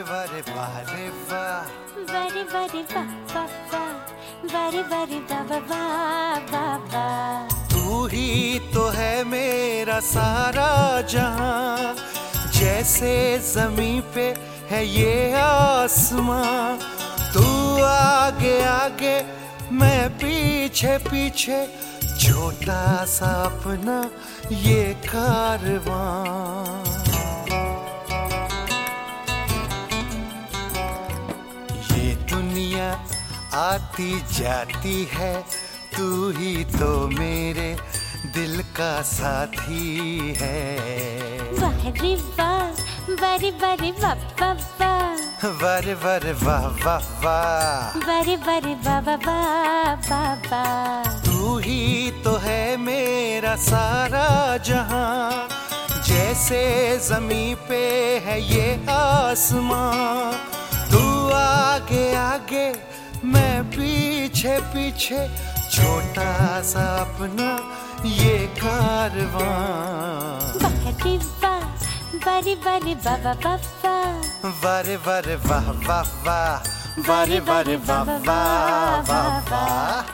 वारे वाह रे वाह, वारे वारे वाह वाह वाह, वारे वारे वाह वाह वाह वाह। तू ही तो है मेरा सारा जहां, जैसे जमीन पे है ये आसमां। तू आगे आगे मैं पीछे पीछे, छोटा सा अपना ये कारवां। ये दुनिया आती जाती है, तू ही तो मेरे दिल का साथी है। वाह रे वाह, वारे वारे वाह वाह वाह, वारे वारे वाह वाह वाह, वारे वारे वाह वाह वाह वाह वाह। तू ही तो है मेरा सारा जहां, जैसे जमीन पे है ये आसमां। तू आगे आगे मैं पीछे पीछे, छोटा सा अपना ये कारवां। वाह रे वाह, वारे वारे वाह वाह वाह वाह, वारे वारे वाह वाह वाह, वारे वारे वाह वाह वाह वाह।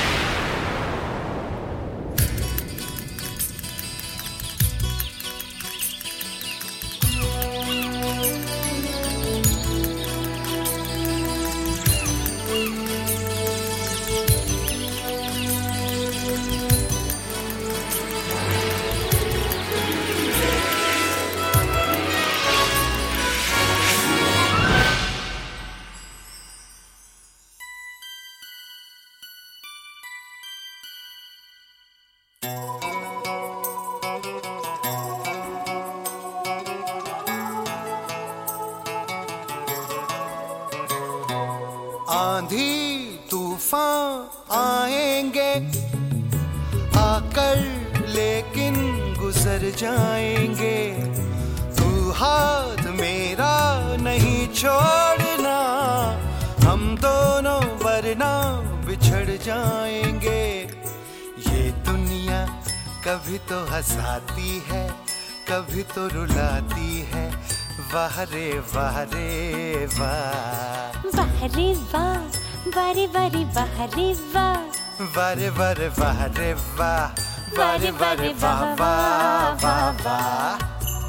आंधी तूफान आएंगे आकर, लेकिन गुजर जाएंगे। तू हाथ मेरा नहीं छोड़ना, हम दोनों वरना बिछड़ जाएंगे। ये दुनिया कभी तो हंसाती है, कभी तो रुलाती है। वाह रे वाह रे वाह, वाह रे वाह, वारे वारे वाह रे वाह, वारे वारे वाह रे वाह, वारे वारे वाह वाह वाह वाह।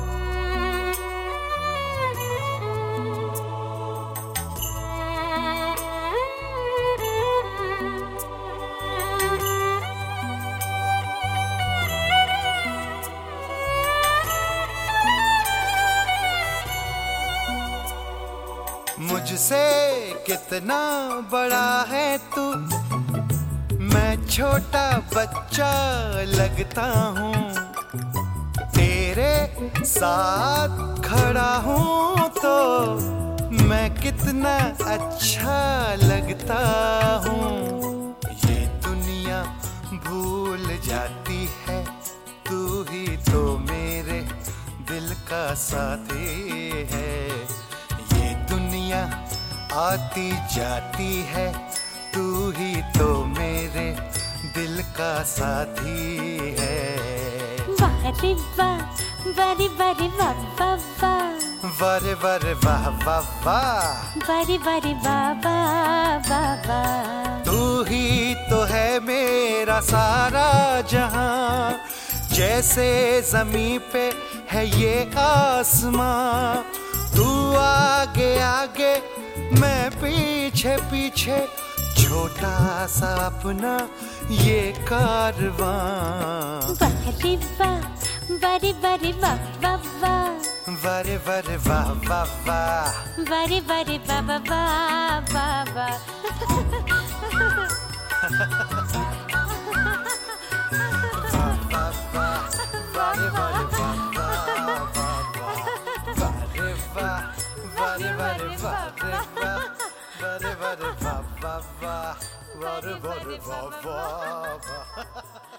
मुझसे कितना बड़ा है तू, मैं छोटा बच्चा लगता हूँ। तेरे साथ खड़ा हूँ तो मैं कितना अच्छा लगता हूँ। ये दुनिया भूल जाती है, तू ही तो मेरे दिल का साथी है। आती जाती है, तू ही तो मेरे दिल का साथी है। वाह रे वाह, वारे वारे वाह वाह वाह, वारे वारे वाह वाह वाह, वारे वारे वाह वाह वाह वाह। तू ही तो है मेरा सारा जहां, जैसे जमीन पे है ये आसमां। तू आगे आगे मैं पीछे पीछे, छोटा सा अपना ये कारवां। वाह रे वाह, वारे वारे वाह वाह वाह, वारे वारे वाह वाह वाह, वारे वारे वाह वाह वाह वाह। वारे वारे वाह वारे वारे वाह रे वाह, वारे वारे वाह वाह वाह, वारे वारे वाह वाह वाह।